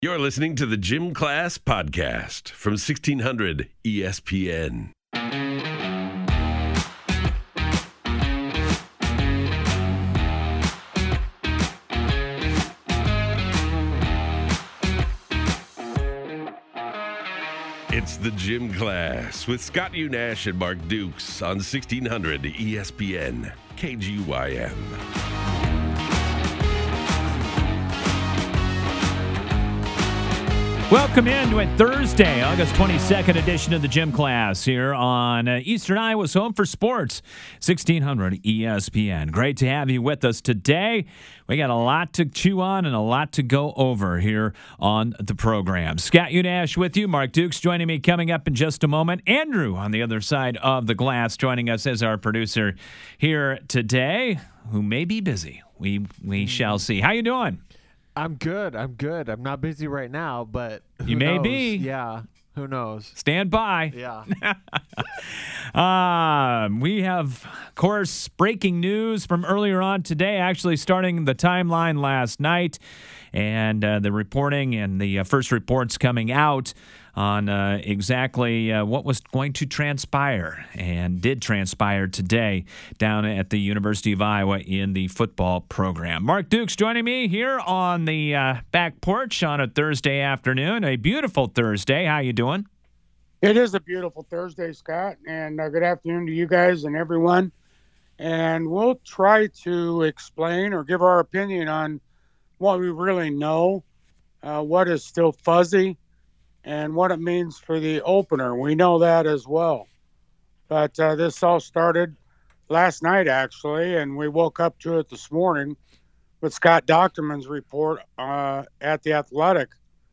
You're listening to the Gym Class Podcast from 1600 ESPN. It's the Gym Class with Scott Unash and Mark Dukes on 1600 ESPN KGYM. Welcome into it Thursday, August 22nd edition of the Gym Class here on Eastern Iowa's Home for Sports, 1600 ESPN. Great to have you with us today. We got a lot to chew on and a lot to go over here on the program. Scott Unash with you. Mark Dukes joining me coming up in just a moment. Andrew on the other side of the glass joining us as our producer here today, who may be busy. We shall see. How you doing? I'm good. I'm not busy right now, but you may be. Yeah, who knows? Stand by. Yeah. We have, of course, breaking news from earlier on today, actually starting the timeline last night, and the reporting and the first reports coming out on exactly what was going to transpire and did transpire today down at the University of Iowa in the football program. Mark Dukes joining me here on the back porch on a Thursday afternoon, a beautiful Thursday. How you doing? It is a beautiful Thursday, Scott, and good afternoon to you guys and everyone. And we'll try to explain or give our opinion on what we really know, what is still fuzzy, and what it means for the opener. We know that as well. But this all started last night, actually, and we woke up to it this morning with Scott Dochterman's report at The Athletic.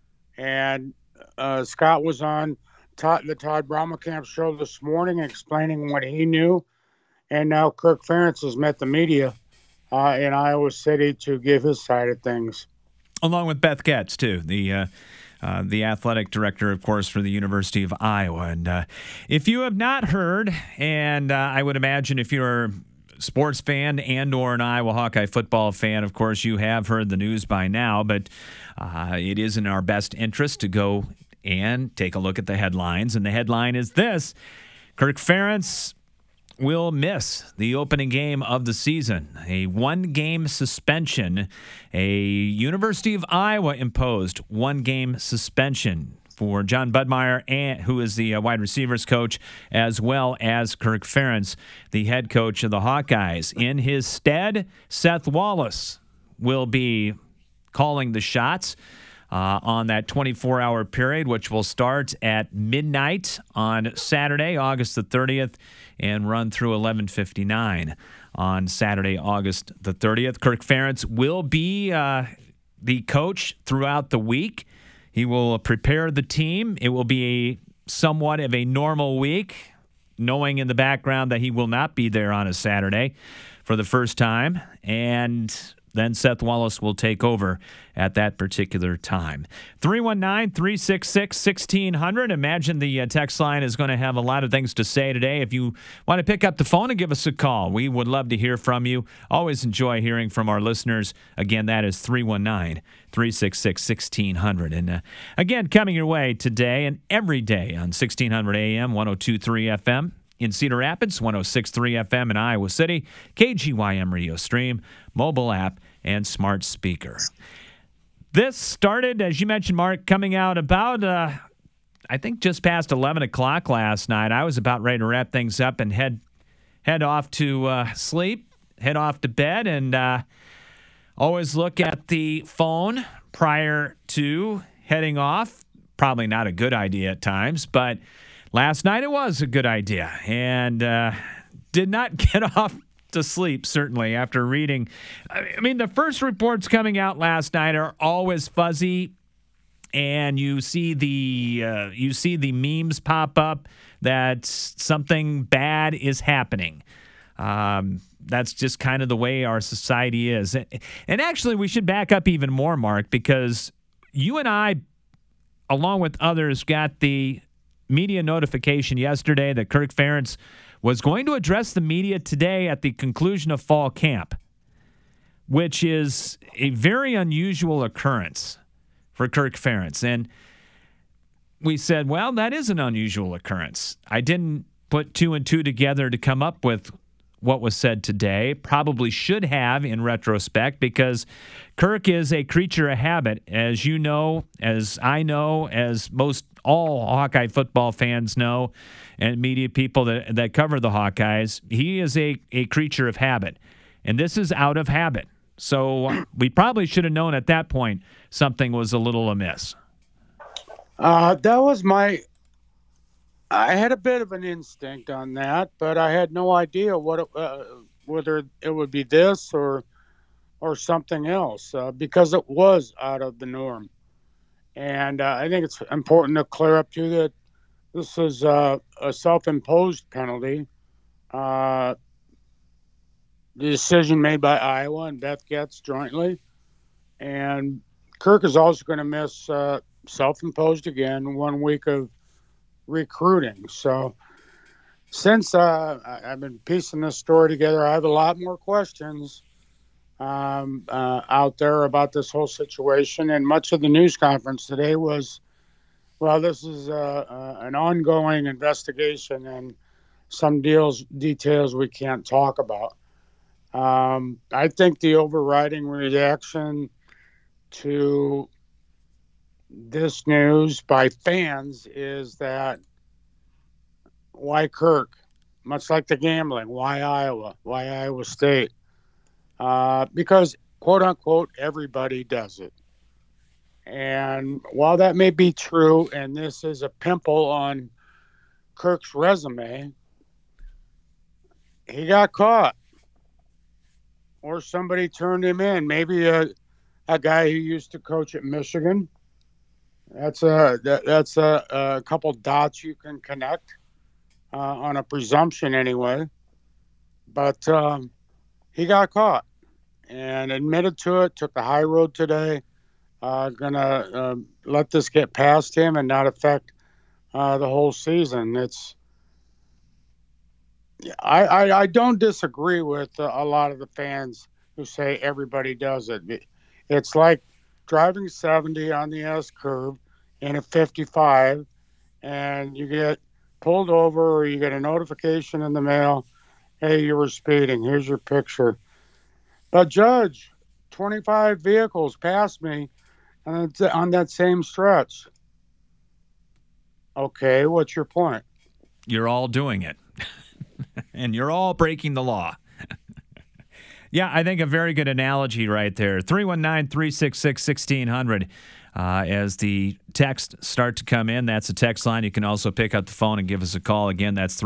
And Scott was on the Todd Brommelkamp show this morning explaining what he knew. And now Kirk Ferentz has met the media in Iowa City to give his side of things. Along with Beth Getz, too, the athletic director, of course, for the University of Iowa. And if you have not heard, and I would imagine if you're a sports fan and or an Iowa Hawkeye football fan, of course, you have heard the news by now, but it is in our best interest to go and take a look at the headlines. And the headline is this: Kirk Ferentz will miss the opening game of the season. A one-game suspension. A University of Iowa imposed one-game suspension for John Budmeyer, who is the wide receivers coach, as well as Kirk Ferentz, the head coach of the Hawkeyes. In his stead, Seth Wallace will be calling the shots on that 24-hour period, which will start at midnight on Saturday, August the 30th, and run through 11:59 on Saturday, August the 30th. Kirk Ferentz will be the coach throughout the week. He will prepare the team. It will be somewhat of a normal week, knowing in the background that he will not be there on a Saturday for the first time. And then Seth Wallace will take over at that particular time. 319-366-1600. Imagine the text line is going to have a lot of things to say today. If you want to pick up the phone and give us a call, we would love to hear from you. Always enjoy hearing from our listeners. Again, that is 319-366-1600. And again, coming your way today and every day on 1600 AM, 102.3 FM. In Cedar Rapids, 106.3 FM in Iowa City, KGYM radio stream, mobile app, and smart speaker. This started, as you mentioned, Mark, coming out about, I think, just past 11 o'clock last night. I was about ready to wrap things up and head off to sleep, head off to bed, and always look at the phone prior to heading off. Probably not a good idea at times, but last night it was a good idea, and did not get off to sleep, certainly, after reading. I mean, the first reports coming out last night are always fuzzy, and you see the memes pop up that something bad is happening. That's just kind of the way our society is. And actually, we should back up even more, Mark, because you and I, along with others, got the media notification yesterday that Kirk Ferentz was going to address the media today at the conclusion of fall camp, which is a very unusual occurrence for Kirk Ferentz. And we said, well, that is an unusual occurrence. I didn't put two and two together to come up with what was said today. Probably should have in retrospect, because Kirk is a creature of habit, as you know, as I know, as most all Hawkeye football fans know, and media people that cover the Hawkeyes. He is a creature of habit, and this is out of habit. So we probably should have known at that point something was a little amiss. That was I had a bit of an instinct on that, but I had no idea whether it would be this or something else, because it was out of the norm. And I think it's important to clear up too that this is a self-imposed penalty. The decision made by Iowa and Beth Goetz jointly, and Kirk is also going to miss self-imposed again 1 week of recruiting. So since I've been piecing this story together, I have a lot more questions out there about this whole situation. And much of the news conference today was, well, this is an ongoing investigation and some details we can't talk about. I think the overriding reaction to this news by fans is that why Kirk? Much like the gambling, why Iowa? Why Iowa State? Because, quote unquote, everybody does it. And while that may be true, and this is a pimple on Kirk's resume, he got caught. Or somebody turned him in. Maybe a guy who used to coach at Michigan. That's a couple dots you can connect on a presumption anyway. But he got caught and admitted to it, took the high road today. Gonna let this get past him and not affect the whole season. I don't disagree with a lot of the fans who say everybody does it. It's like driving 70 on the S curve in a 55, and you get pulled over or you get a notification in the mail, hey, you were speeding, here's your picture. But Judge, 25 vehicles passed me on that same stretch. Okay, what's your point? You're all doing it. And you're all breaking the law. Yeah, I think a very good analogy right there. 319-366-1600 as the texts start to come in. That's a text line. You can also pick up the phone and give us a call. Again, that's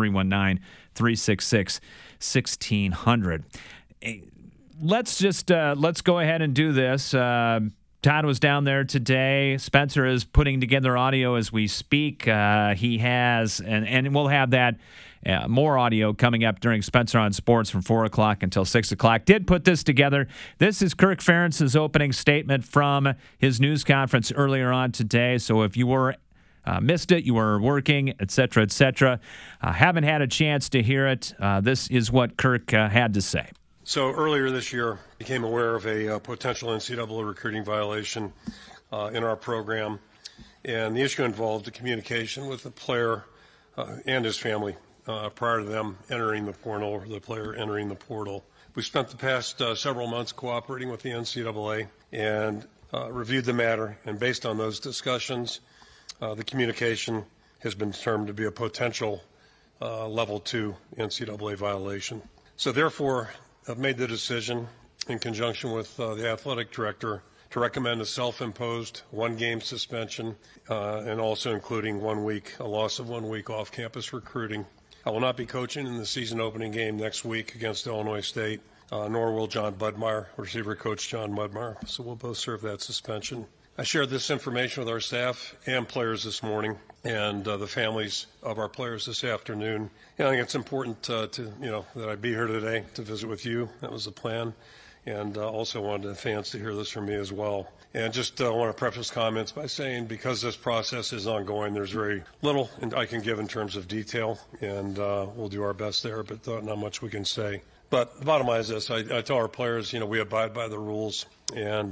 319-366-1600. Let's go ahead and do this. Todd was down there today. Spencer is putting together audio as we speak. He has, and we'll have that more audio coming up during Spencer on Sports from 4 o'clock until 6 o'clock. Did put this together. This is Kirk Ferentz's opening statement from his news conference earlier on today. So if you were missed it, you were working, et cetera, haven't had a chance to hear it, this is what Kirk had to say. So earlier this year, I became aware of a potential NCAA recruiting violation in our program, and the issue involved the communication with the player and his family prior to them entering the portal, or the player entering the portal. We spent the past several months cooperating with the NCAA and reviewed the matter, and based on those discussions, the communication has been determined to be a potential level 2 NCAA violation. So therefore, I've made the decision in conjunction with the athletic director to recommend a self-imposed 1-game suspension and also including a loss of 1 week off-campus recruiting. I will not be coaching in the season opening game next week against Illinois State, nor will John Budmeyer, receiver coach John Budmeyer. So we'll both serve that suspension. I shared this information with our staff and players this morning and the families of our players this afternoon. And I think it's important that I be here today to visit with you. That was the plan. And also wanted the fans to hear this from me as well. And just want to preface comments by saying because this process is ongoing, there's very little I can give in terms of detail, and we'll do our best there, but not much we can say. But the bottom line is this. I tell our players, we abide by the rules, and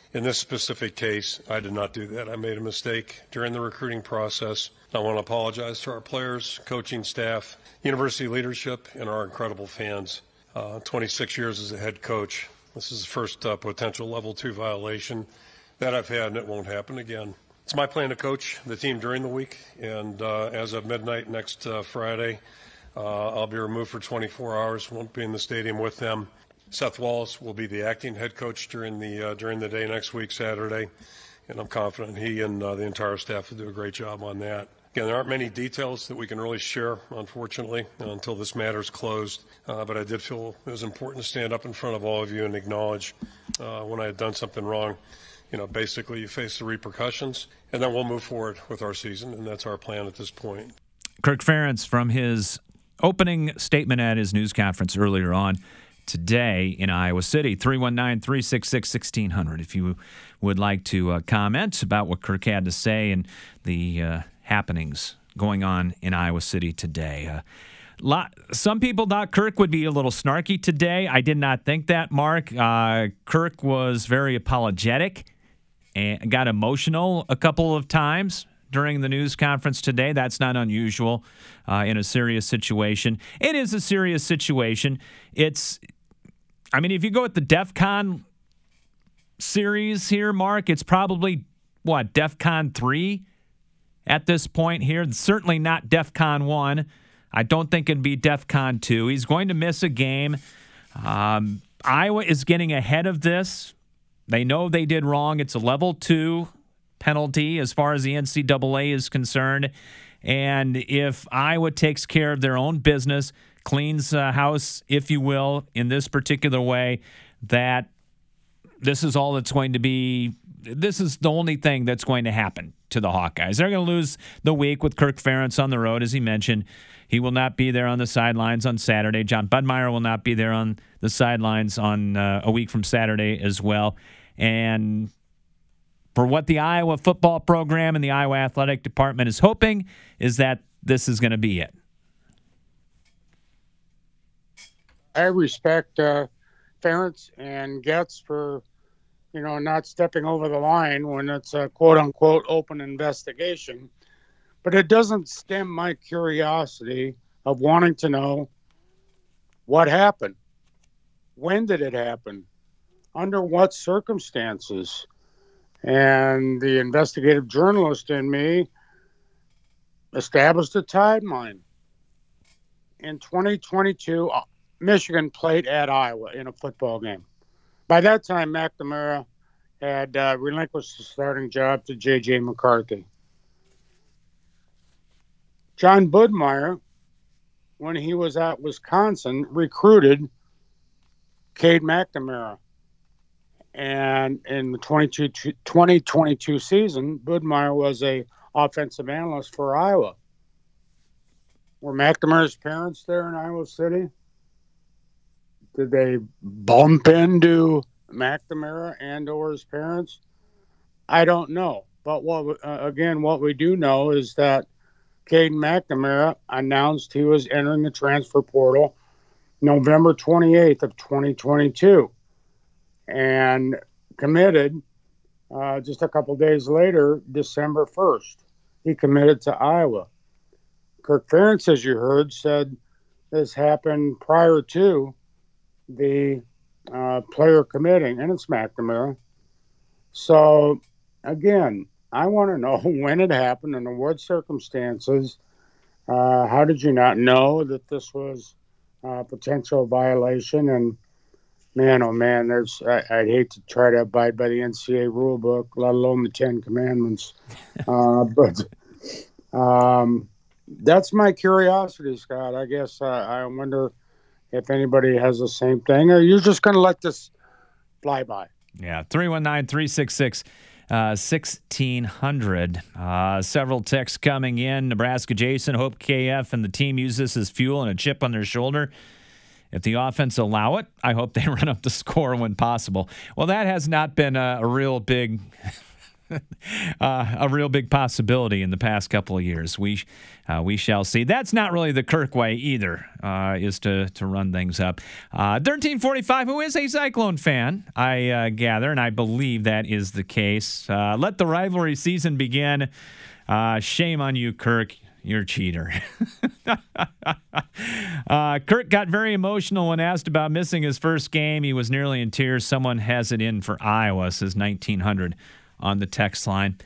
In this specific case, I did not do that. I made a mistake during the recruiting process. I want to apologize to our players, coaching staff, university leadership, and our incredible fans. 26 years as a head coach. This is the first potential level 2 violation that I've had, and it won't happen again. It's my plan to coach the team during the week, and as of midnight next Friday, I'll be removed for 24 hours, won't be in the stadium with them. Seth Wallace will be the acting head coach during the day next week, Saturday, and I'm confident he and the entire staff will do a great job on that. Again, there aren't many details that we can really share, unfortunately, until this matter is closed, but I did feel it was important to stand up in front of all of you and acknowledge when I had done something wrong. Basically you face the repercussions, and then we'll move forward with our season, and that's our plan at this point. Kirk Ferentz from his opening statement at his news conference earlier on today in Iowa City. 319-366-1600 if you would like to comment about what Kirk had to say and the happenings going on in Iowa City today. Some people thought Kirk would be a little snarky today. I did not think that, Mark. Kirk was very apologetic and got emotional a couple of times during the news conference today. That's not unusual in a serious situation. It is a serious situation. If you go at the DEF CON series here, Mark, it's probably, DEF CON 3 at this point here. Certainly not DEF CON 1. I don't think it'd be DEF CON 2. He's going to miss a game. Iowa is getting ahead of this. They know they did wrong. It's a level 2 penalty as far as the NCAA is concerned. And if Iowa takes care of their own business, cleans house, if you will, in this particular way, that this is all that's going to be. This is the only thing that's going to happen to the Hawkeyes. They're going to lose the week with Kirk Ferentz on the road, as he mentioned. He will not be there on the sidelines on Saturday. John Budmeyer will not be there on the sidelines on a week from Saturday as well. And for what the Iowa football program and the Iowa athletic department is hoping is that this is going to be it. I respect Ferentz and Getz for, not stepping over the line when it's a quote-unquote open investigation. But it doesn't stem my curiosity of wanting to know what happened. When did it happen? Under what circumstances? And the investigative journalist in me established a timeline. In 2022, Michigan played at Iowa in a football game. By that time, McNamara had relinquished the starting job to J.J. McCarthy. John Budmeyer, when he was at Wisconsin, recruited Cade McNamara. And in the 2022 season, Budmeyer was a offensive analyst for Iowa. Were McNamara's parents there in Iowa City? Did they bump into McNamara and or his parents? I don't know. But what we do know is that Cade McNamara announced he was entering the transfer portal November 28th of 2022 and committed just a couple days later, December 1st. He committed to Iowa. Kirk Ferentz, as you heard, said this happened prior to the player committing, and it's McNamara. So, again, I want to know when it happened, under what circumstances. How did you not know that this was a potential violation? And man, oh man, I'd hate to try to abide by the NCAA rule book, let alone the 10 Commandments. But that's my curiosity, Scott. I guess I wonder if anybody has the same thing, or you're just going to let this fly by. Yeah, 319-366-1600. Several texts coming in. Nebraska Jason, hope KF and the team use this as fuel and a chip on their shoulder. If the offense allow it, I hope they run up the score when possible. Well, that has not been a real big a real big possibility in the past couple of years. We shall see. That's not really the Kirk way either, is to run things up. 1345, who is a Cyclone fan, I gather, and I believe that is the case. Let the rivalry season begin. Shame on you, Kirk. You're a cheater. Kirk got very emotional when asked about missing his first game. He was nearly in tears. Someone has it in for Iowa, says 1900 on the text line.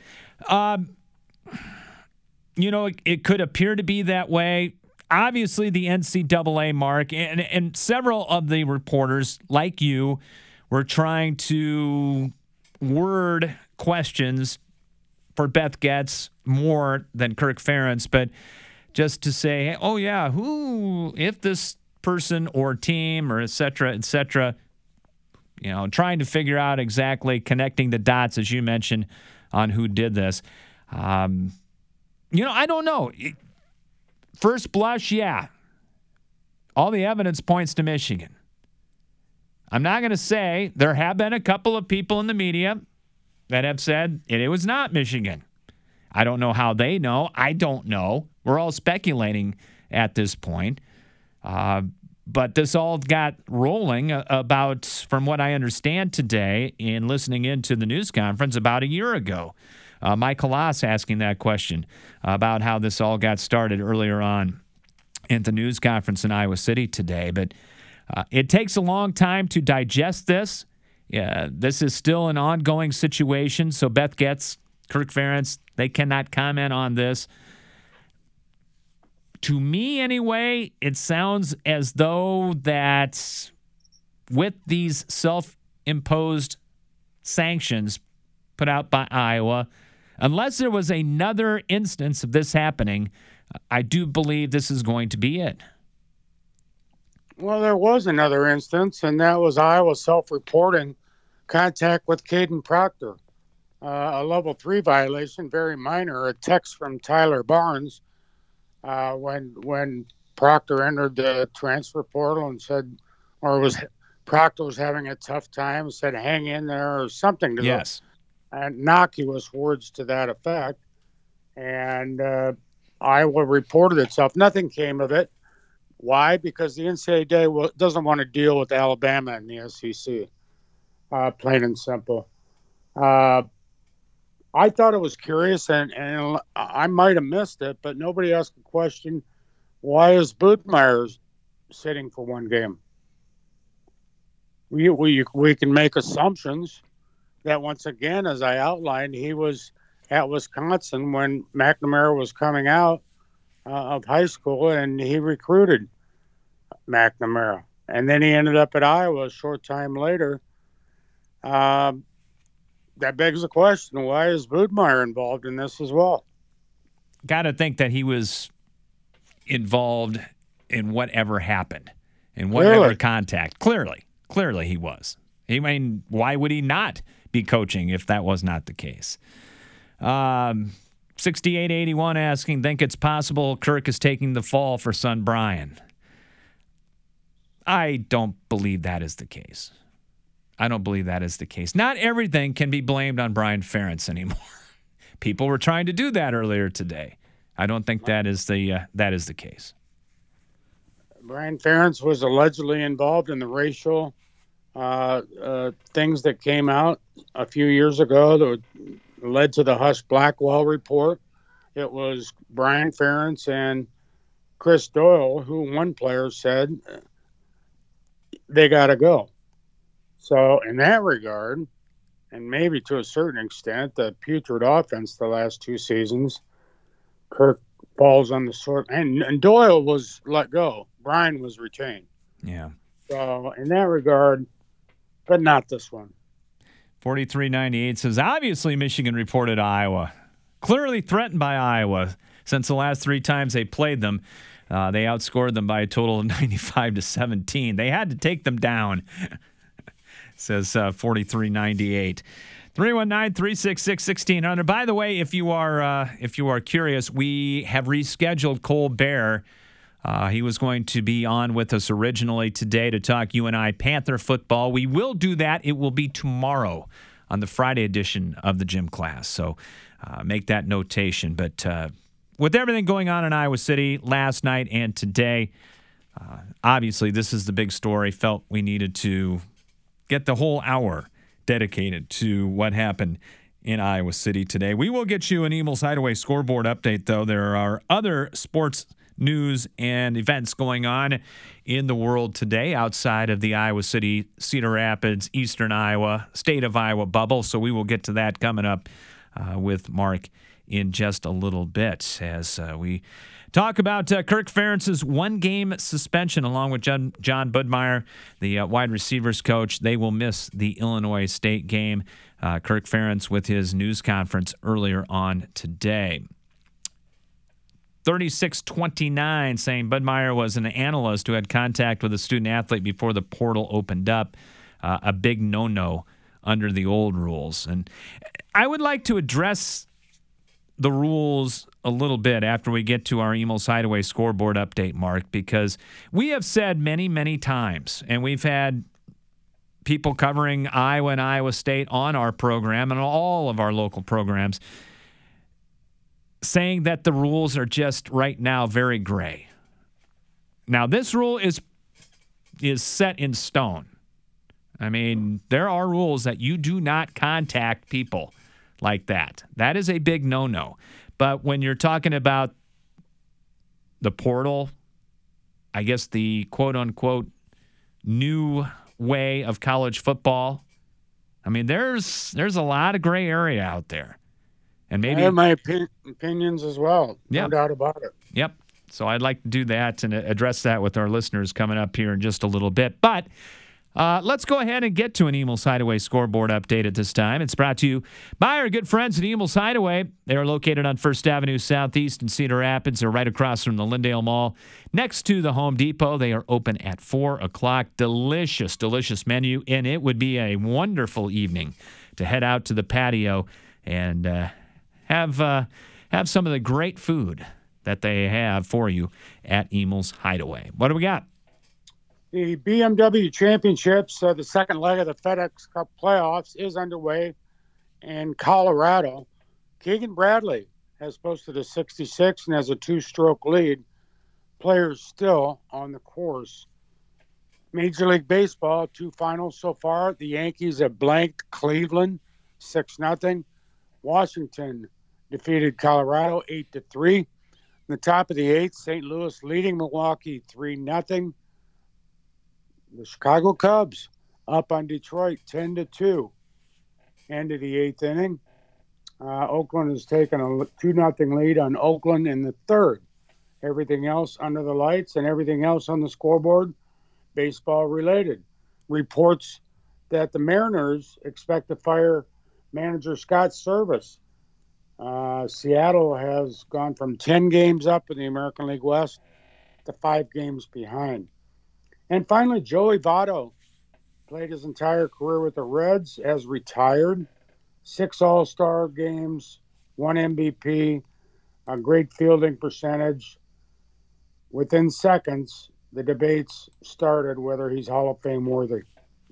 It could appear to be that way. Obviously, the NCAA, Mark, and several of the reporters, like you, were trying to word questions for Beth Goetz more than Kirk Ferentz, but just to say, oh yeah, who, if this person or team or et cetera, trying to figure out exactly, connecting the dots, as you mentioned, on who did this. I don't know. First blush, yeah. All the evidence points to Michigan. I'm not going to say there have been a couple of people in the media that have said it was not Michigan. I don't know how they know. I don't know. We're all speculating at this point. But this all got rolling about, from what I understand today in listening into the news conference, about a year ago. Mike Halas asking that question about how this all got started earlier on at the news conference in Iowa City today. But it takes a long time to digest this. Yeah, this is still an ongoing situation. So Beth Goetz, Kirk Ferentz, they cannot comment on this. To me, anyway, it sounds as though that with these self-imposed sanctions put out by Iowa, unless there was another instance of this happening, I do believe this is going to be it. Well, there was another instance, and that was Iowa self-reporting contact with Caden Proctor. A level 3 violation, very minor, a text from Tyler Barnes when Proctor entered the transfer portal and said, Proctor was having a tough time, said hang in there or something to yes. Innocuous words to that effect. And Iowa reported itself. Nothing came of it. Why? Because the NCAA doesn't want to deal with Alabama and the SEC, plain and simple. I thought it was curious, and I might have missed it, but nobody asked the question, why is Bootmeyer sitting for one game? We can make assumptions that, once again, as I outlined, he was at Wisconsin when McNamara was coming out of high school, and he recruited McNamara. And then he ended up at Iowa a short time later. That begs the question, why is Bootmeyer involved in this as well? Got to think that he was involved in whatever happened, in whatever contact. Clearly he was. I mean, why would he not be coaching if that was not the case? 6881 asking, think it's possible Kirk is taking the fall for son Brian? I don't believe that is the case. Not everything can be blamed on Brian Ferentz anymore. People were trying to do that earlier today. I don't think that is the case. Brian Ferentz was allegedly involved in the racial things that came out a few years ago that led to the Hush Blackwell report. It was Brian Ferentz and Chris Doyle, who one player said they got to go. So in that regard, and maybe to a certain extent, the putrid offense the last two seasons, Kirk falls on the sort. And Doyle was let go. Brian was retained. Yeah. So in that regard, but not this one. 4398 says, obviously Michigan reported Iowa. Clearly threatened by Iowa. Since the last 3 times they played them, they outscored them by a total of 95-17. They had to take them down. Says 4398. 319-366-1600. By the way, if you are curious, we have rescheduled Cole Bear. He was going to be on with us originally today to talk UNI Panther football. We will do that. It will be tomorrow on the Friday edition of the gym class. So make that notation. But with everything going on in Iowa City last night and today, obviously this is the big story. Felt we needed to get the whole hour dedicated to what happened in Iowa City today. We will get you an Eagles Hideaway scoreboard update, though. There are other sports news and events going on in the world today outside of the Iowa City, Cedar Rapids, Eastern Iowa, State of Iowa bubble. So we will get to that coming up with Mark in just a little bit as we talk about Kirk Ferentz's one-game suspension along with John Budmeyer, the wide receivers coach. They will miss the Illinois State game. Kirk Ferentz with his news conference earlier on today. 3629 saying Budmeyer was an analyst who had contact with a student athlete before the portal opened up. A big no-no under the old rules. And I would like to address the rules a little bit after we get to our Eagles Hideaway scoreboard update, Mark, because we have said many, many times, and we've had people covering Iowa and Iowa State on our program and all of our local programs saying that the rules are just right now very gray. Now, this rule is set in stone. I mean, there are rules that you do not contact people like that. That is a big no-no. But when you're talking about the portal, I guess the quote-unquote new way of college football, I mean, there's a lot of gray area out there. And maybe I have my opinions as well. No doubt about it. Yep. So I'd like to do that and address that with our listeners coming up here in just a little bit. But let's go ahead and get to an Eagles Hideaway scoreboard update at this time. It's brought to you by our good friends at Eagles Hideaway. They are located on 1st Avenue Southeast in Cedar Rapids. They're right across from the Lindale Mall next to the Home Depot. They are open at 4 o'clock. Delicious, delicious menu. And it would be a wonderful evening to head out to the patio and have some of the great food that they have for you at Eagles Hideaway. What do we got? The BMW Championships, the second leg of the FedEx Cup playoffs, is underway in Colorado. Keegan Bradley has posted a 66 and has a 2-stroke lead. Players still on the course. Major League Baseball, 2 finals so far. The Yankees have blanked Cleveland 6-0. Washington defeated Colorado 8-3. In the top of the 8th, St. Louis leading Milwaukee 3-0. The Chicago Cubs up on Detroit 10-2. End of the 8th inning. Oakland has taken a 2-0 lead on Oakland in the 3rd. Everything else under the lights and everything else on the scoreboard, baseball related. Reports that the Mariners expect to fire manager Scott Service. Seattle has gone from 10 games up in the American League West to 5 games behind. And finally, Joey Votto played his entire career with the Reds, has retired. 6 All-Star games, 1 MVP, a great fielding percentage. Within seconds, the debates started whether he's Hall of Fame worthy.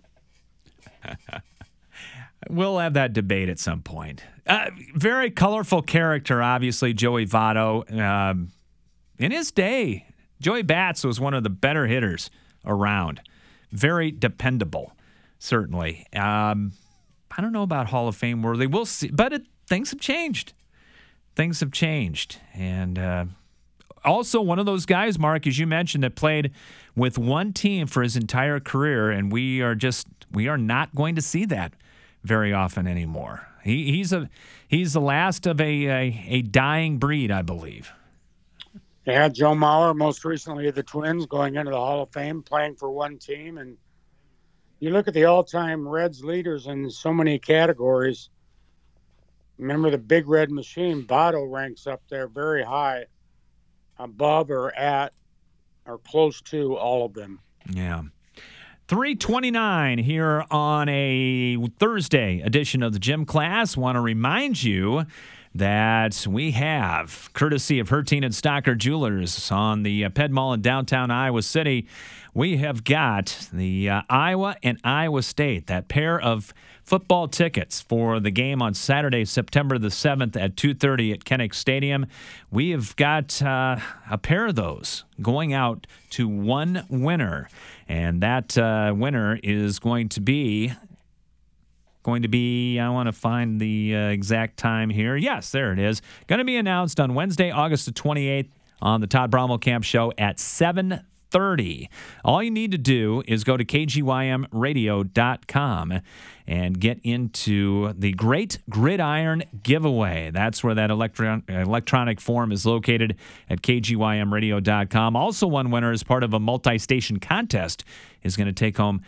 We'll have that debate at some point. Very colorful character, obviously, Joey Votto. In his day, Joey Bats was one of the better hitters around. Very dependable, certainly. I don't know about Hall of Fame worthy. We'll see. But things have changed. Things have changed. And also one of those guys, Mark, as you mentioned, that played with one team for his entire career, and we are not going to see that very often anymore. He's the last of a dying breed, I believe. Yeah, Joe Mauer, most recently of the Twins, going into the Hall of Fame, playing for one team. And you look at the all-time Reds leaders in so many categories. Remember the Big Red Machine, Votto ranks up there very high, above or at or close to all of them. Yeah. 3:29 here on a Thursday edition of the Gym Class. Want to remind you that we have, courtesy of Hertine and Stocker Jewelers on the Ped Mall in downtown Iowa City, we have got the Iowa and Iowa State, that pair of football tickets for the game on Saturday, September the 7th at 2:30 at Kinnick Stadium. We have got a pair of those going out to one winner, and that winner is going to be, I want to find the exact time here. Yes, there it is. Going to be announced on Wednesday, August the 28th on the Todd Bromwell-Camp Show at 7:30. All you need to do is go to kgymradio.com and get into the Great Gridiron Giveaway. That's where that electronic form is located at kgymradio.com. Also, one winner as part of a multi-station contest is going to take home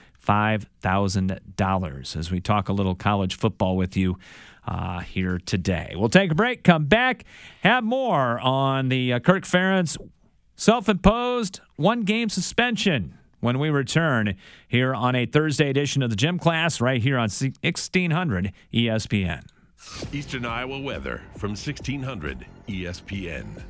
$5,000 as we talk a little college football with you here today. We'll take a break, come back, have more on the Kirk Ferentz self-imposed one-game suspension when we return here on a Thursday edition of the Gym Class right here on 1600 ESPN. Eastern Iowa weather from 1600 ESPN.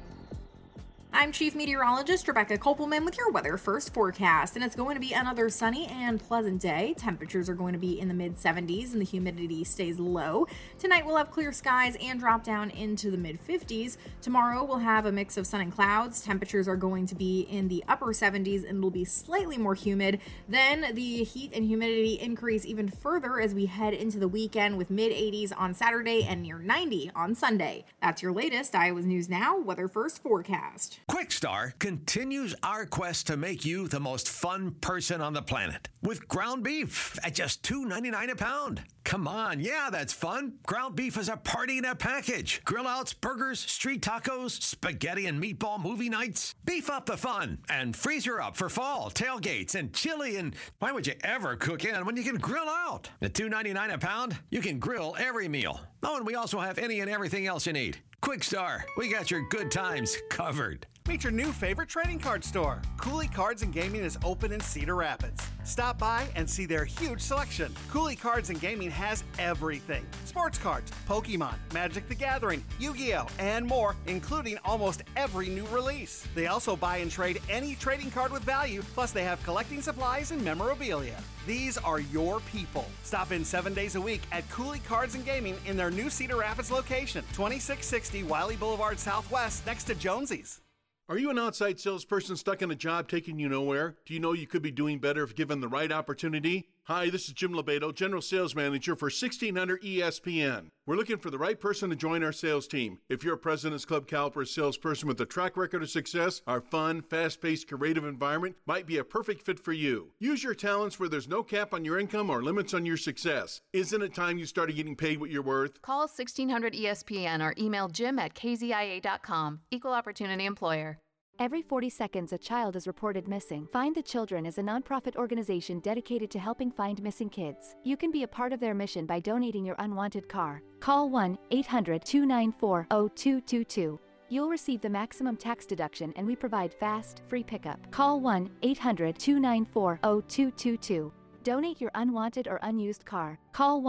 I'm Chief Meteorologist Rebecca Kopelman with your Weather First forecast, and it's going to be another sunny and pleasant day. Temperatures are going to be in the mid-70s and the humidity stays low. Tonight we'll have clear skies and drop down into the mid-50s. Tomorrow we'll have a mix of sun and clouds. Temperatures are going to be in the upper 70s and it'll be slightly more humid. Then the heat and humidity increase even further as we head into the weekend with mid-80s on Saturday and near 90 on Sunday. That's your latest Iowa's News Now Weather First forecast. Quickstar continues our quest to make you the most fun person on the planet with ground beef at just $2.99 a pound. Come on, yeah, that's fun. Ground beef is a party in a package. Grill outs, burgers, street tacos, spaghetti and meatball movie nights. Beef up the fun and freezer up for fall, tailgates, and chili. And why would you ever cook in when you can grill out? At $2.99 a pound, you can grill every meal. Oh, and we also have any and everything else you need. Quickstar, we got your good times covered. Meet your new favorite trading card store. Cooley Cards and Gaming is open in Cedar Rapids. Stop by and see their huge selection. Cooley Cards and Gaming has everything. Sports cards, Pokemon, Magic the Gathering, Yu-Gi-Oh, and more, including almost every new release. They also buy and trade any trading card with value, plus they have collecting supplies and memorabilia. These are your people. Stop in 7 days a week at Cooley Cards and Gaming in their new Cedar Rapids location, 2660 Wiley Boulevard Southwest, next to Jonesy's. Are you an outside salesperson stuck in a job taking you nowhere? Do you know you could be doing better if given the right opportunity? Hi, this is Jim Lebedo, General Sales Manager for 1600 ESPN. We're looking for the right person to join our sales team. If you're a President's Club caliber salesperson with a track record of success, our fun, fast-paced, creative environment might be a perfect fit for you. Use your talents where there's no cap on your income or limits on your success. Isn't it time you started getting paid what you're worth? Call 1600 ESPN or email jim@kzia.com. Equal Opportunity Employer. Every 40 seconds, a child is reported missing. Find the Children is a nonprofit organization dedicated to helping find missing kids. You can be a part of their mission by donating your unwanted car. Call 1-800-294-0222. You'll receive the maximum tax deduction and we provide fast, free pickup. Call 1-800-294-0222. Donate your unwanted or unused car. Call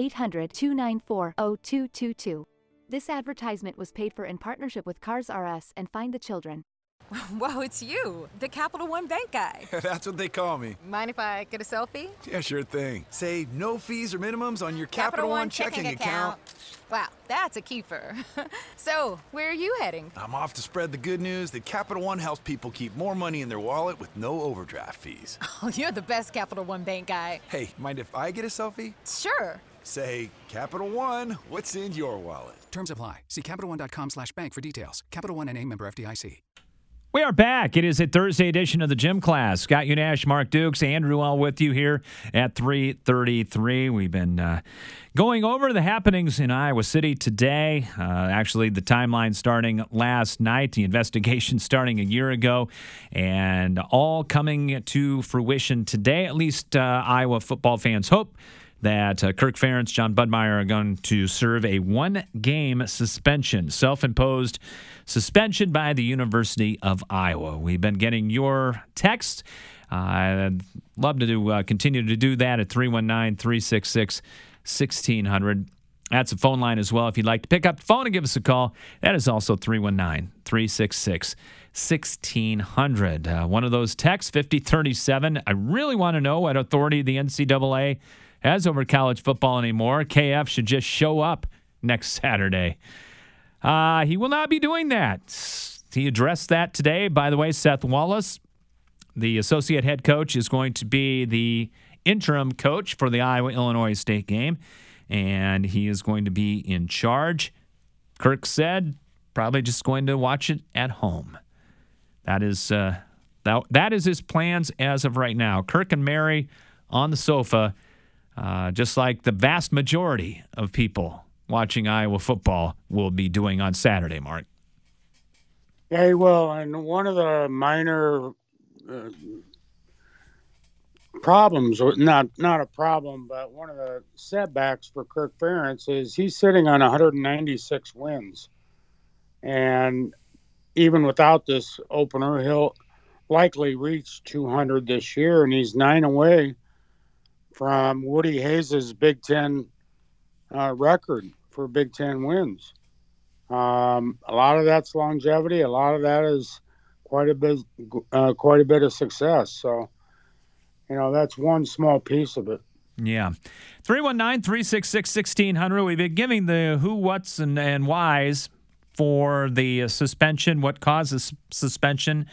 1-800-294-0222. This advertisement was paid for in partnership with Cars R Us and Find the Children. Whoa, it's you, the Capital One Bank guy. That's what they call me. Mind if I get a selfie? Yeah, sure thing. Say no fees or minimums on your Capital One checking account. Wow, that's a keeper. So, where are you heading? I'm off to spread the good news that Capital One helps people keep more money in their wallet with no overdraft fees. Oh, you're the best Capital One Bank guy. Hey, mind if I get a selfie? Sure. Say, Capital One, what's in your wallet? Terms apply. See CapitalOne.com/bank for details. Capital One NA, member FDIC. We are back. It is a Thursday edition of the Gym Class. Scott Unash, Mark Dukes, Andrew all with you here at 3:33. We've been going over the happenings in Iowa City today. Actually, the timeline starting last night, the investigation starting a year ago, and all coming to fruition today. At least Iowa football fans hope that Kirk Ferentz, John Budmeyer are going to serve a one-game suspension, self-imposed suspension by the University of Iowa. We've been getting your texts. I'd love to continue to do that at 319-366-1600. That's a phone line as well. If you'd like to pick up the phone and give us a call, that is also 319-366-1600. One of those texts, 5037. I really want to know what authority the NCAA has over college football anymore. KF should just show up next Saturday. He will not be doing that. He addressed that today. By the way, Seth Wallace, the associate head coach, is going to be the interim coach for the Iowa-Illinois State game, and he is going to be in charge. Kirk said probably just going to watch it at home. That is his plans as of right now. Kirk and Mary on the sofa, just like the vast majority of people watching Iowa football will be doing on Saturday, Mark. Yeah, he will. And one of the minor problems, not a problem, but one of the setbacks for Kirk Ferentz is he's sitting on 196 wins. And even without this opener, he'll likely reach 200 this year, and he's 9 away from Woody Hayes' Big Ten record for Big Ten wins. A lot of that's longevity. A lot of that is quite a bit of success. So, that's one small piece of it. Yeah. 319-366-1600. We've been giving the who, whats, and whys for the suspension, what causes suspension,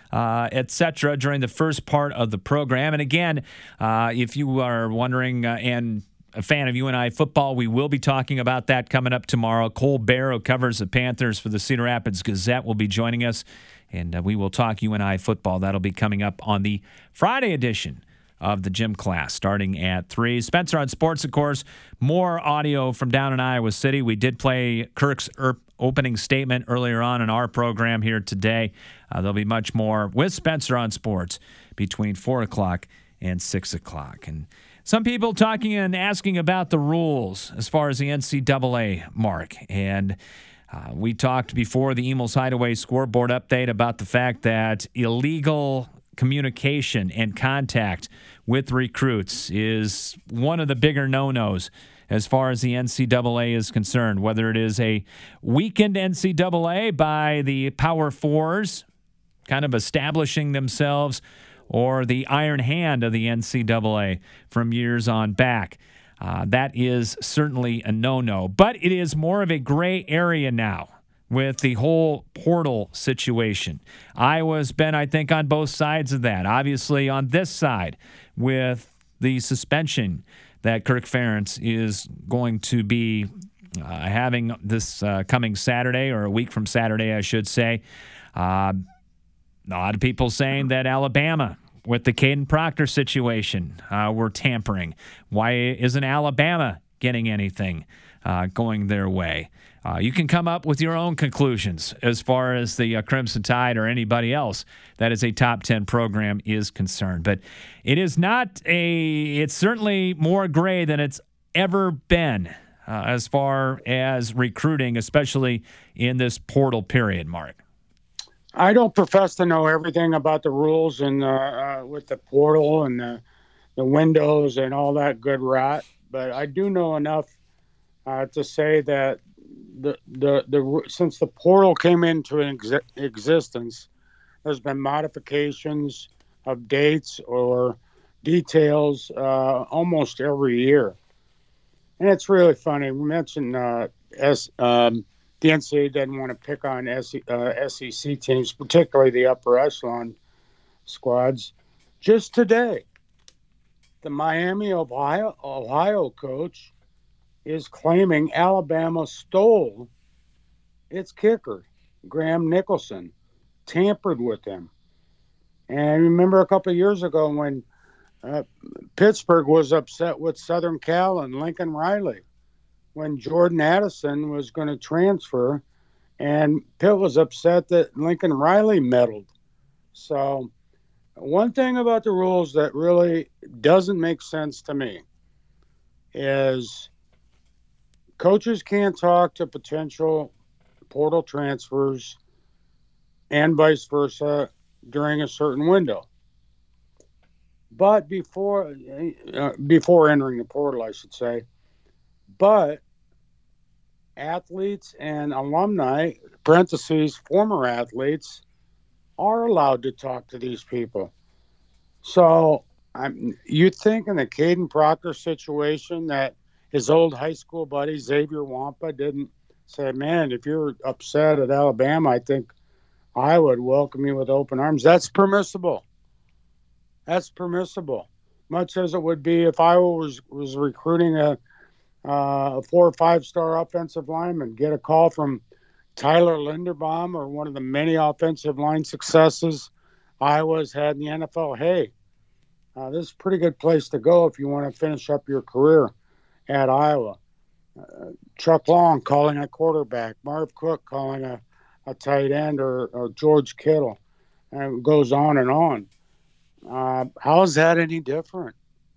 etc. during the first part of the program. And again, if you are wondering and a fan of UNI football, we will be talking about that coming up tomorrow. Cole Bear, who covers the Panthers for the Cedar Rapids Gazette, will be joining us, and we will talk UNI football. That'll be coming up on the Friday edition of the gym class, starting at 3. Spencer on Sports, of course. More audio from down in Iowa City. We did play Kirk's opening statement earlier on in our program here today. There'll be much more with Spencer on Sports between 4 o'clock and 6 o'clock. And some people talking and asking about the rules as far as the NCAA, Mark. And we talked before the Emil's Hideaway scoreboard update about the fact that illegal communication and contact with recruits is one of the bigger no-nos as far as the NCAA is concerned, whether it is a weakened NCAA by the Power Fours kind of establishing themselves, or the iron hand of the NCAA from years on back. That is certainly a no-no. But it is more of a gray area now with the whole portal situation. Iowa's been, I think, on both sides of that. Obviously, on this side, with the suspension that Kirk Ferentz is going to be having this coming Saturday, or a week from Saturday, I should say. A lot of people saying that Alabama, with the Caden Proctor situation, were tampering. Why isn't Alabama getting anything going their way? You can come up with your own conclusions as far as the Crimson Tide or anybody else that is a top 10 program is concerned. But it is it's certainly more gray than it's ever been as far as recruiting, especially in this portal period, Mark. I don't profess to know everything about the rules and with the portal and the windows and all that good rot, but I do know enough to say that since the portal came into existence, there's been modifications of dates or details almost every year, and it's really funny. We mentioned the NCAA doesn't want to pick on SEC teams, particularly the upper echelon squads. Just today, the Miami, Ohio coach is claiming Alabama stole its kicker, Graham Nicholson, tampered with him. And remember a couple of years ago when Pittsburgh was upset with Southern Cal and Lincoln Riley, when Jordan Addison was going to transfer, and Pitt was upset that Lincoln Riley meddled. So one thing about the rules that really doesn't make sense to me is coaches can't talk to potential portal transfers and vice versa during a certain window. But before entering the portal, I should say. But athletes and alumni, parentheses, former athletes, are allowed to talk to these people. So you'd think in the Caden Proctor situation that his old high school buddy, Xavier Wampa, didn't say, man, if you're upset at Alabama, I think I would welcome you with open arms. That's permissible. That's permissible. Much as it would be if I was recruiting a 4 or 5 star offensive lineman, get a call from Tyler Linderbaum or one of the many offensive line successes Iowa's had in the NFL. Hey, this is a pretty good place to go if you want to finish up your career at Iowa. Chuck Long calling a quarterback, Marv Cook calling a tight end, or George Kittle, and it goes on and on. How is that any different?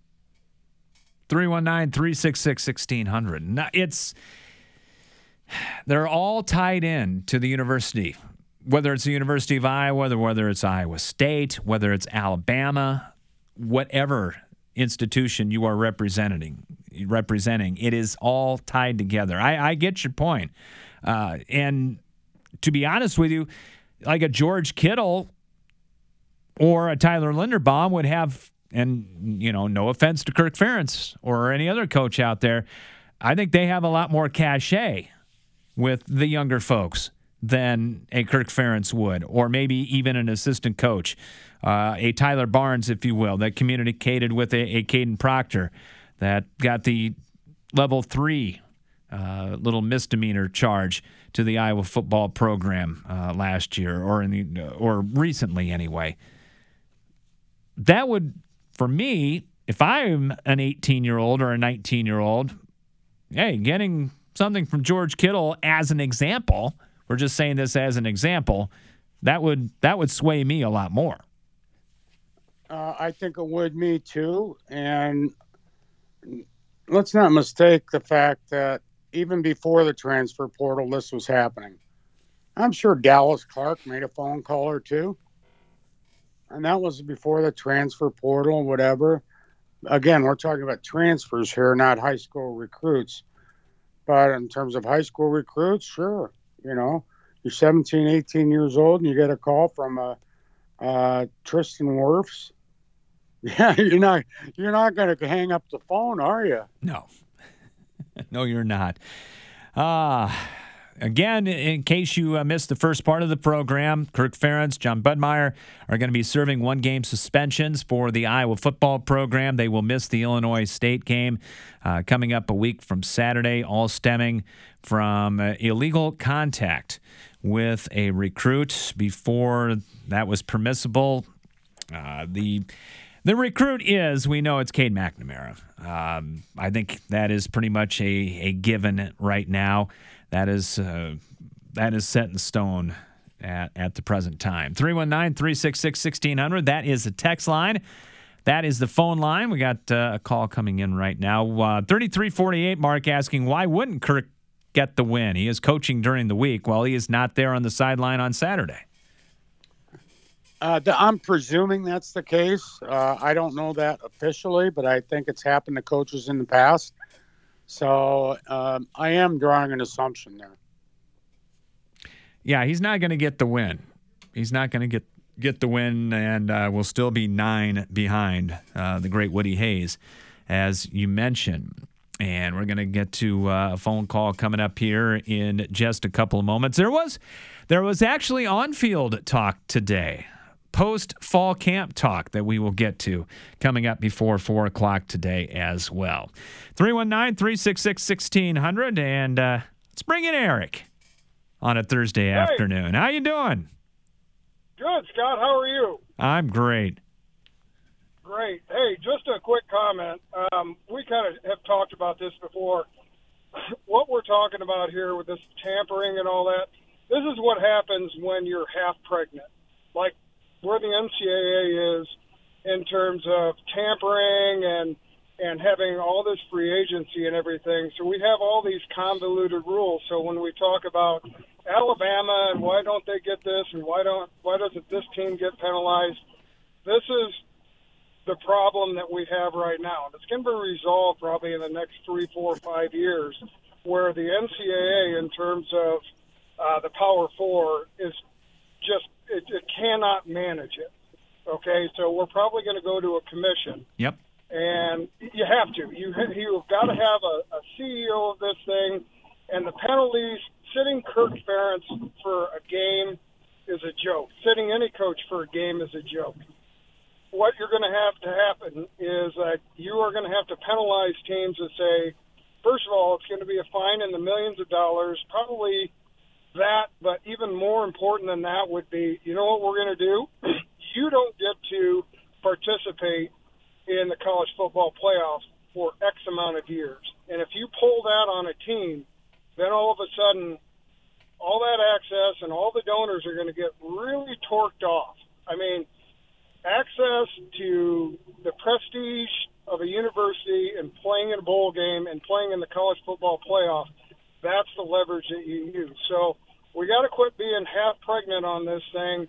319-366-1600. They're all tied in to the university, whether it's the University of Iowa, whether it's Iowa State, whether it's Alabama, whatever institution you are representing, it is all tied together. I get your point. And to be honest with you, like a George Kittle or a Tyler Linderbaum would have, and, no offense to Kirk Ferentz or any other coach out there, I think they have a lot more cachet with the younger folks than a Kirk Ferentz would, or maybe even an assistant coach, a Tyler Barnes, if you will, that communicated with a Caden Proctor that got the level 3 little misdemeanor charge to the Iowa football program last year, or recently anyway. That would, for me, if I'm an 18-year-old or a 19-year-old, hey, getting something from George Kittle as an example, we're just saying this as an example, that would sway me a lot more. I think it would, me too. And let's not mistake the fact that even before the transfer portal, this was happening. I'm sure Dallas Clark made a phone call or two. And that was before the transfer portal, whatever. Again, we're talking about transfers here, not high school recruits. But in terms of high school recruits, sure. You're 17, 18 years old and you get a call from Tristan Wirfs. Yeah, you're not going to hang up the phone, are you? No. No, you're not. Again, in case you missed the first part of the program, Kirk Ferentz, John Budmeyer are going to be serving 1-game suspensions for the Iowa football program. They will miss the Illinois State game coming up a week from Saturday, all stemming from illegal contact with a recruit before that was permissible. The recruit is, we know it's Cade McNamara. I think that is pretty much a given right now. That is set in stone at the present time. 319-366-1600. That is the text line. That is the phone line. We got a call coming in right now. 3348, Mark asking, why wouldn't Kirk get the win? He is coaching during the week while he is not there on the sideline on Saturday. I'm presuming that's the case. I don't know that officially, but I think it's happened to coaches in the past. So I am drawing an assumption there. Yeah, he's not going to get the win. He's not going to get the win, and will still be 9 behind the great Woody Hayes, as you mentioned. And we're going to get to a phone call coming up here in just a couple of moments. There was actually on-field talk today, post-fall camp talk that we will get to coming up before 4 o'clock today as well. 319-366-1600, and let's bring in Eric on a Thursday afternoon. How you doing? Good, Scott. How are you? I'm great. Great. Hey, just a quick comment. We kind of have talked about this before. What we're talking about here with this tampering and all that, this is what happens when you're half pregnant. Like where the NCAA is in terms of tampering and having all this free agency and everything. So we have all these convoluted rules. So when we talk about Alabama and why don't they get this and why doesn't this team get penalized, this is the problem that we have right now. And it's going to be resolved probably in the next 3, 4, 5 years. where the NCAA, in terms of the Power Four, is just it cannot manage it. Okay, so we're probably going to go to a commission. Yep. And you have to. You've got to have a CEO of this thing, and the penalties. Sitting Kirk Ferentz for a game is a joke. Sitting any coach for a game is a joke. What you're going to have to happen is that you are going to have to penalize teams that say, first of all, it's going to be a fine in the millions of dollars, probably that, but even more important than that would be, you know what we're going to do? You don't get to participate in the college football playoffs for X amount of years. And if you pull that on a team, then all of a sudden, all that access and all the donors are going to get really torqued off. I mean, access to the prestige of a university and playing in a bowl game and playing in the college football playoff, that's the leverage that you use. So we got to quit being half pregnant on this thing,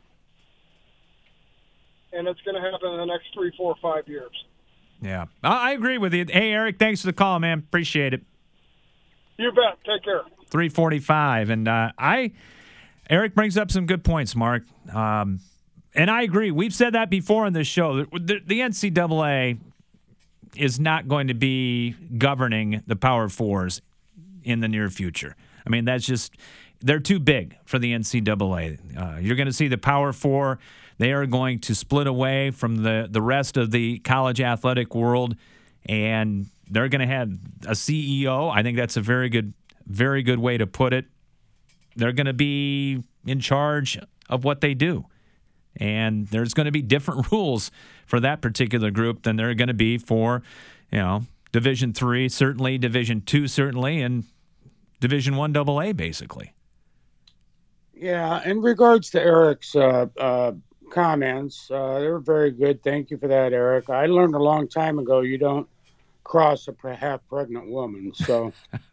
and it's going to happen in the next 3, 4, 5 years. Yeah, I agree with you. Hey, Eric, thanks for the call, man. Appreciate it. You bet. Take care. 3:45, and Eric brings up some good points, Mark. And I agree. We've said that before on this show. The NCAA is not going to be governing the Power Fours in the near future. I mean, that's just they're too big for the NCAA. You're going to see the Power Four. They are going to split away from the rest of the college athletic world, and they're going to have a CEO. I think that's a very good way to put it. They're going to be in charge of what they do. And there's going to be different rules for that particular group than there are going to be for, Division III, certainly, Division II, certainly, and Division I AA, basically. Yeah, in regards to Eric's comments, they were very good. Thank you for that, Eric. I learned a long time ago you don't cross a half-pregnant woman. So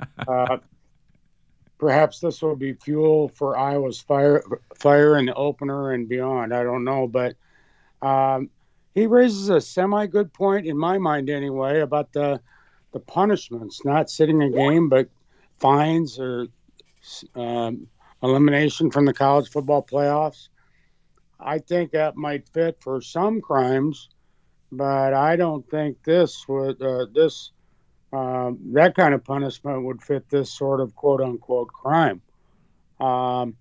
perhaps this will be fuel for Iowa's fire in the opener and beyond. I don't know, but he raises a semi-good point, in my mind anyway, about the punishments, not sitting a game, but fines or elimination from the college football playoffs. I think that might fit for some crimes, but I don't think this would that kind of punishment would fit this sort of quote unquote crime. Was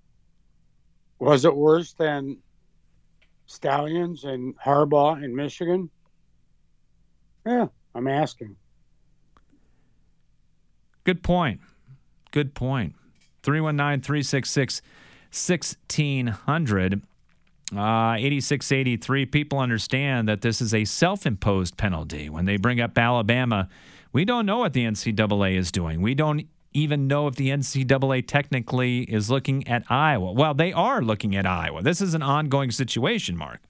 it worse than Stallions and Harbaugh in Michigan? Yeah, I'm asking. Good point. 319-366-1600. 8683, people understand that this is a self-imposed penalty. When they bring up Alabama, we don't know what the NCAA is doing. We don't even know if the NCAA technically is looking at Iowa. Well, they are looking at Iowa. This is an ongoing situation, Mark.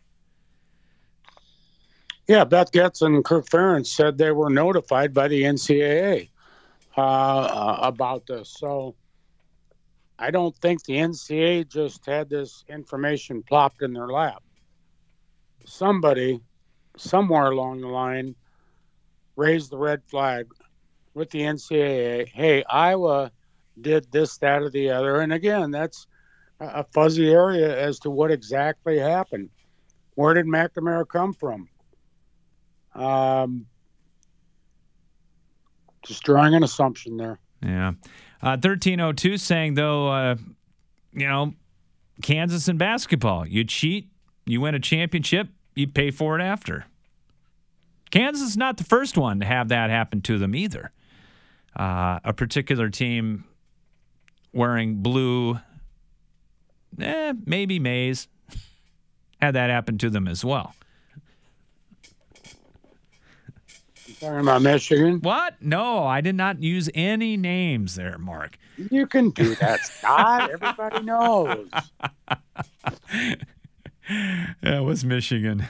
Yeah, Beth Getz and Kirk Ferentz said they were notified by the NCAA about this. So I don't think the NCAA just had this information plopped in their lap. Somebody, somewhere along the line, raised the red flag with the NCAA. Hey, Iowa did this, that, or the other. And again, that's a fuzzy area as to what exactly happened. Where did McNamara come from? Just drawing an assumption there. Yeah. 1302 saying, though, Kansas in basketball, you cheat, you win a championship, you pay for it after. Kansas is not the first one to have that happen to them either. A particular team wearing blue, maybe maize, had that happen to them as well. Talking about Michigan? What? No, I did not use any names there, Mark. You can do that, Scott. Everybody knows. It was Michigan.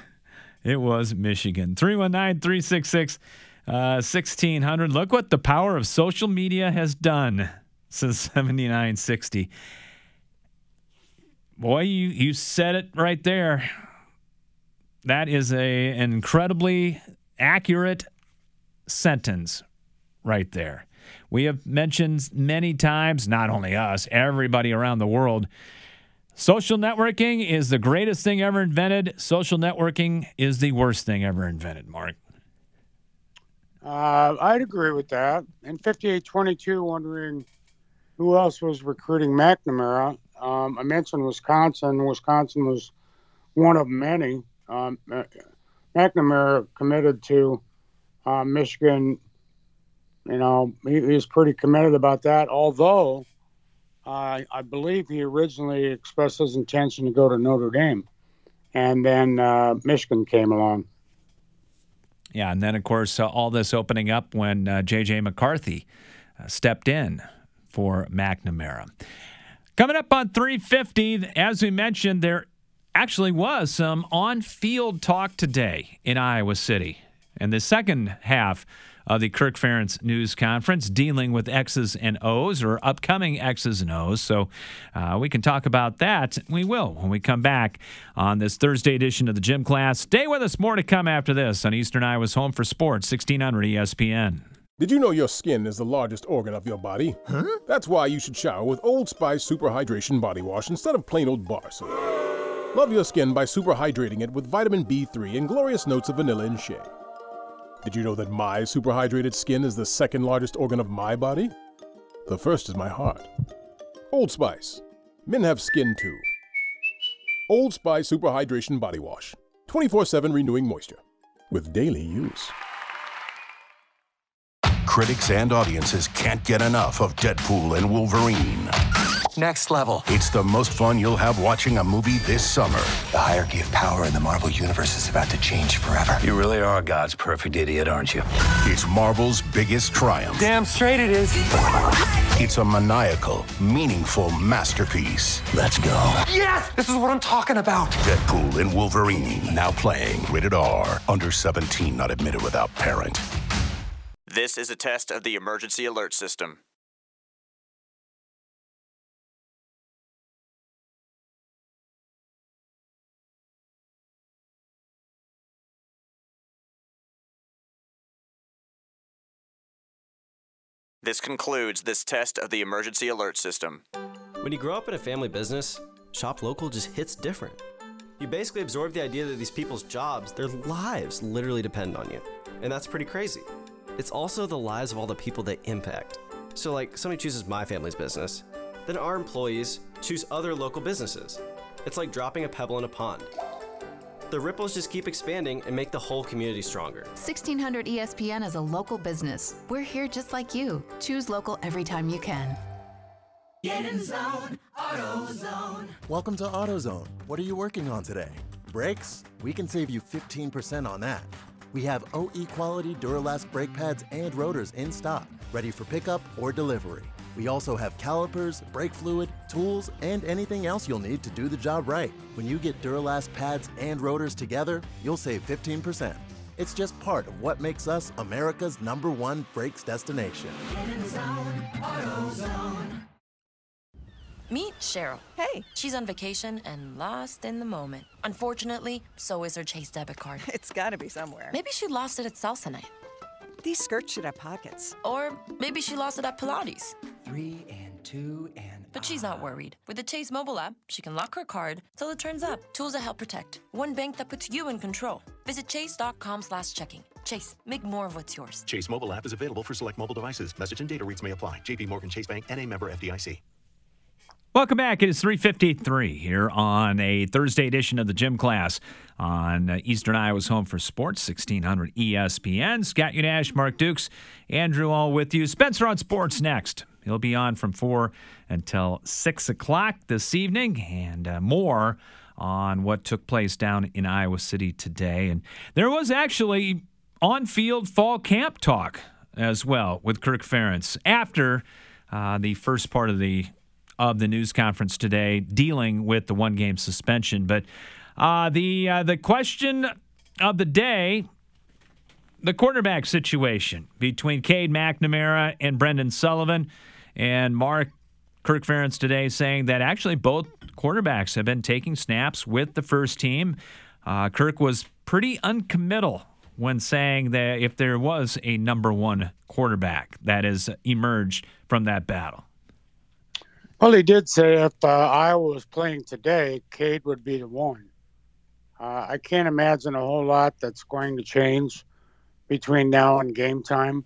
319-366-1600. Look what the power of social media has done since 7960. Boy, you said it right there. That is an incredibly accurate sentence right there. we have mentioned many times, not only us, everybody around the world, social networking is the greatest thing ever invented. Social networking is the worst thing ever invented, Mark. I'd agree with that. In 58-22, wondering who else was recruiting McNamara. I mentioned Wisconsin. Wisconsin was one of many. McNamara committed to Michigan. You know, he's pretty committed about that, although I believe he originally expressed his intention to go to Notre Dame, and then Michigan came along. Yeah, and then, of course, all this opening up when J.J. McCarthy stepped in for McNamara. Coming up on 350, as we mentioned, there actually was some on-field talk today in Iowa City. And the second half of the Kirk Ferentz News Conference dealing with X's and O's, or upcoming X's and O's. So we can talk about that. We will when we come back on this Thursday edition of the Gym Class. Stay with us. More to come after this on Eastern Iowa's Home for Sports, 1600 ESPN. Did you know your skin is the largest organ of your body? Huh? That's why you should shower with Old Spice Super Hydration Body Wash instead of plain old bar soap. Love your skin by super hydrating it with vitamin B3 and glorious notes of vanilla and shea. Did you know that my super hydrated skin is the second largest organ of my body? The first is my heart. Old Spice. Men have skin too. Old Spice Super Hydration Body Wash. 24/7 renewing moisture. With daily use. Critics and audiences can't get enough of Deadpool and Wolverine. Next level. It's the most fun you'll have watching a movie this summer. The hierarchy of power in the Marvel Universe is about to change forever. You really are God's perfect idiot, aren't you? It's Marvel's biggest triumph. Damn straight it is. It's a maniacal, meaningful masterpiece. Let's go. Yes! This is what I'm talking about. Deadpool and Wolverine, now playing rated R. Under 17, not admitted without parent. This is a test of the emergency alert system. This concludes this test of the emergency alert system. When you grow up in a family business, shop local just hits different. You basically absorb the idea that these people's jobs, their lives literally depend on you. And that's pretty crazy. It's also the lives of all the people they impact. So like somebody chooses my family's business, then our employees choose other local businesses. It's like dropping a pebble in a pond. The ripples just keep expanding and make the whole community stronger. 1600 ESPN is a local business. We're here just like you. Choose local every time you can. Get in zone, AutoZone. Welcome to AutoZone. What are you working on today? Brakes? We can save you 15% on that. We have OE quality Duralast brake pads and rotors in stock, ready for pickup or delivery. We also have calipers, brake fluid, tools, and anything else you'll need to do the job right. When you get Duralast pads and rotors together, you'll save 15%. It's just part of what makes us America's #1 brakes destination. Meet Cheryl. Hey. She's on vacation and lost in the moment. Unfortunately, so is her Chase debit card. It's gotta be somewhere. Maybe she lost it at salsa night. These skirts should have pockets. Or maybe she lost it at Pilates. 3 and 2 and... But she's not worried. With the Chase mobile app, she can lock her card till it turns up. Tools that help protect. One bank that puts you in control. Visit chase.com/checking. Chase, make more of what's yours. Chase mobile app is available for select mobile devices. Message and data rates may apply. JP Morgan Chase Bank, N.A. member FDIC. Welcome back. It is 3:53 here on a Thursday edition of the Gym Class on Eastern Iowa's Home for Sports, 1600 ESPN. Scott Unash, Mark Dukes, Andrew all with you. Spencer on Sports next. He'll be on from 4 until 6 o'clock this evening, and more on what took place down in Iowa City today. And there was actually on-field fall camp talk as well with Kirk Ferentz after the first part of the news conference today, dealing with the one-game suspension. But the question of the day, the quarterback situation between Cade McNamara and Brendan Sullivan. And Kirk Ferentz today saying that actually both quarterbacks have been taking snaps with the first team. Kirk was pretty uncommittal when saying that if there was a number one quarterback that has emerged from that battle? Well, he did say if Iowa was playing today, Cade would be the one. I can't imagine a whole lot that's going to change between now and game time.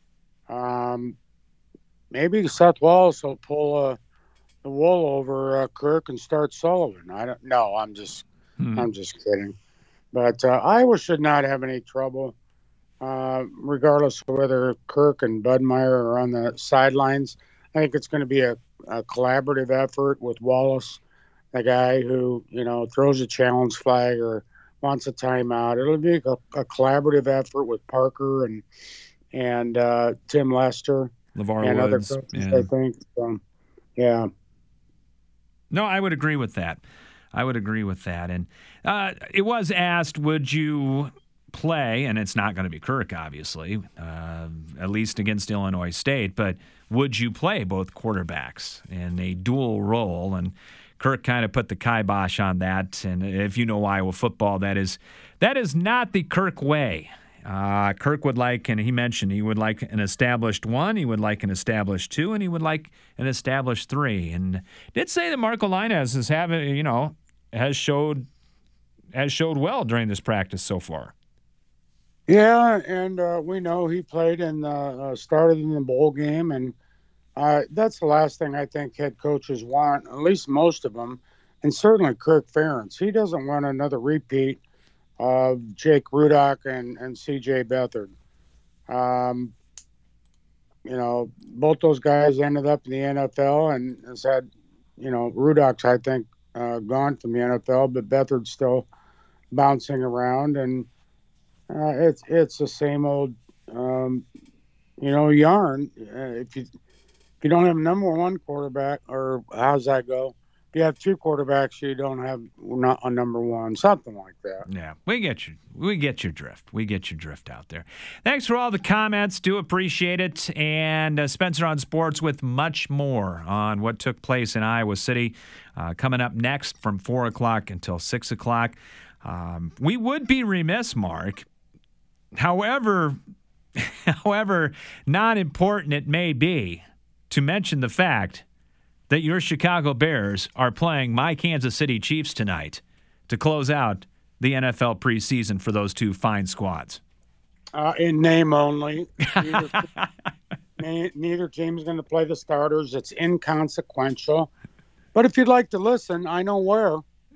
Maybe Seth Wallace will pull the wool over Kirk and start Sullivan. I don't know. I'm just kidding. But Iowa should not have any trouble, regardless of whether Kirk and Budmeyer are on the sidelines. I think it's going to be a collaborative effort with Wallace, the guy who, throws a challenge flag or wants a timeout. It'll be a collaborative effort with Parker and Tim Lester. LeVar and Woods, other coaches, I think. Yeah. No, I would agree with that. And it was asked, would you play, and it's not going to be Kirk, obviously, at least against Illinois State, but would you play both quarterbacks in a dual role? And Kirk kind of put the kibosh on that. And if you know Iowa football, that is not the Kirk way. Kirk would like, and he mentioned he would like an established 1, he would like an established 2, and he would like an established 3. And did say that Marco Lainez has showed well during this practice so far. Yeah, and we know he played in started in the bowl game, and that's the last thing I think head coaches want, at least most of them, and certainly Kirk Ferentz. He doesn't want another repeat of Jake Rudock and C.J. Beathard. Both those guys ended up in the NFL and has had, Rudock's, I think, gone from the NFL, but Beathard's still bouncing around, and it's the same old, yarn. If you don't have a number one quarterback, or how's that go? If you have 2 quarterbacks, you don't have not a number one, something like that. Yeah, we get your drift. We get your drift out there. Thanks for all the comments. Do appreciate it. And Spencer on Sports with much more on what took place in Iowa City coming up next from 4 o'clock until 6 o'clock. We would be remiss, Mark. However not important it may be, to mention the fact that your Chicago Bears are playing my Kansas City Chiefs tonight to close out the NFL preseason for those 2 fine squads. In name only. Neither team's going to play the starters. It's inconsequential. But if you'd like to listen, I know where.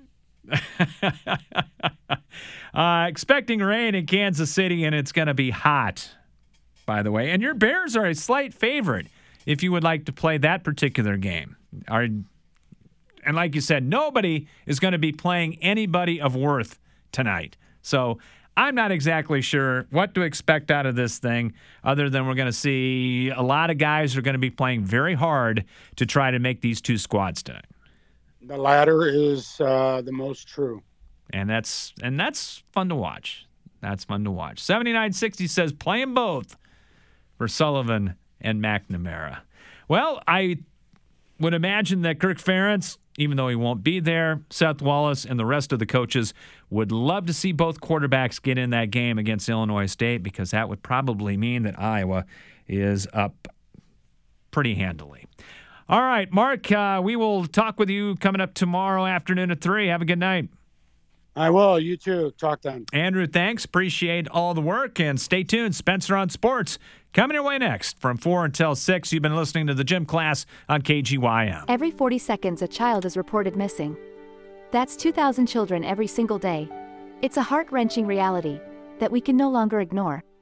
Expecting rain in Kansas City, and it's going to be hot, by the way. And your Bears are a slight favorite if you would like to play that particular game. And like you said, nobody is going to be playing anybody of worth tonight. So I'm not exactly sure what to expect out of this thing, other than we're going to see a lot of guys who are going to be playing very hard to try to make these 2 squads tonight. The latter is the most true. And that's fun to watch. That's fun to watch. 7960 says play them both for Sullivan and McNamara. Well, I would imagine that Kirk Ferentz, even though he won't be there, Seth Wallace and the rest of the coaches would love to see both quarterbacks get in that game against Illinois State, because that would probably mean that Iowa is up pretty handily. All right, Mark, we will talk with you coming up tomorrow afternoon at 3. Have a good night. I will. You too. Talk then. Andrew, thanks. Appreciate all the work, and stay tuned. Spencer on Sports coming your way next from 4 until 6. You've been listening to the Gym Class on KGYM. Every 40 seconds, a child is reported missing. That's 2,000 children every single day. It's a heart-wrenching reality that we can no longer ignore.